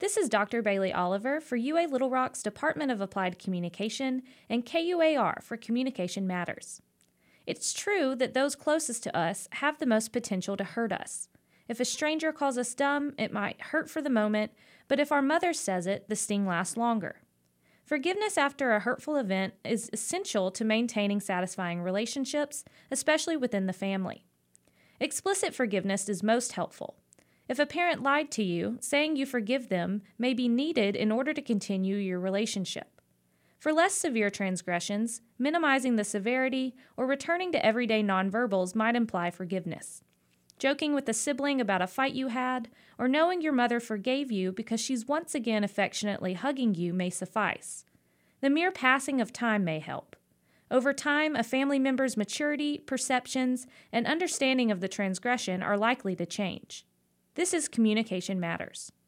This is Dr. Bailey Oliver for UA Little Rock's Department of Applied Communication and KUAR for Communication Matters. It's true that those closest to us have the most potential to hurt us. If a stranger calls us dumb, it might hurt for the moment, but if our mother says it, the sting lasts longer. Forgiveness after a hurtful event is essential to maintaining satisfying relationships, especially within the family. Explicit forgiveness is most helpful. If a parent lied to you, saying you forgive them may be needed in order to continue your relationship. For less severe transgressions, minimizing the severity or returning to everyday nonverbals might imply forgiveness. Joking with a sibling about a fight you had, or knowing your mother forgave you because she's once again affectionately hugging you may suffice. The mere passing of time may help. Over time, a family member's maturity, perceptions, and understanding of the transgression are likely to change. This is Communication Matters.